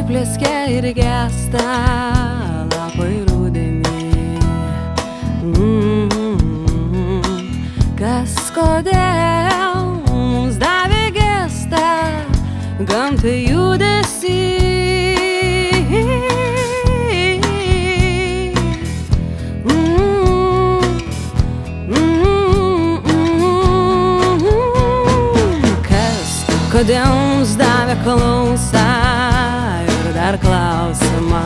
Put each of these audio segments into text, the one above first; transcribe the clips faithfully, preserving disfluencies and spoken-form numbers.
suplėskia ir gęsta lapai rudenį. Mm-hmm. Kas kodėl mums davė gestą, gamtai judesį. Kodėl mums davė klausą ir dar klausimą.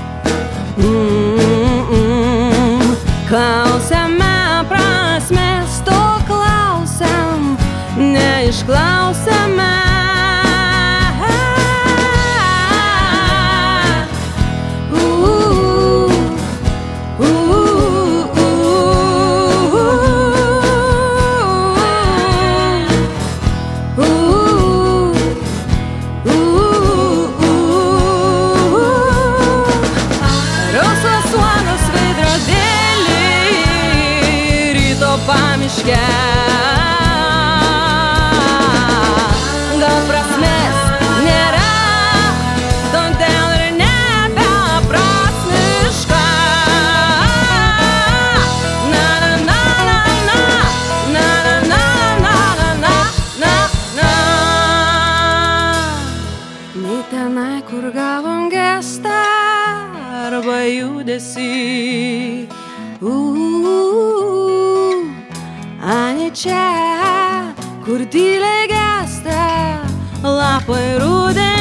Mm-mm. Klausiame prasmės, to klausiam, neišklausiame. Pamiške gal prasmės nėra, todėl ir nebeprasmiška. Na na na na na na na na na na na. Nei tenai, kur gavom gestą arba judesį. Ani čia, kur tyliai gęsta lapai rudenį.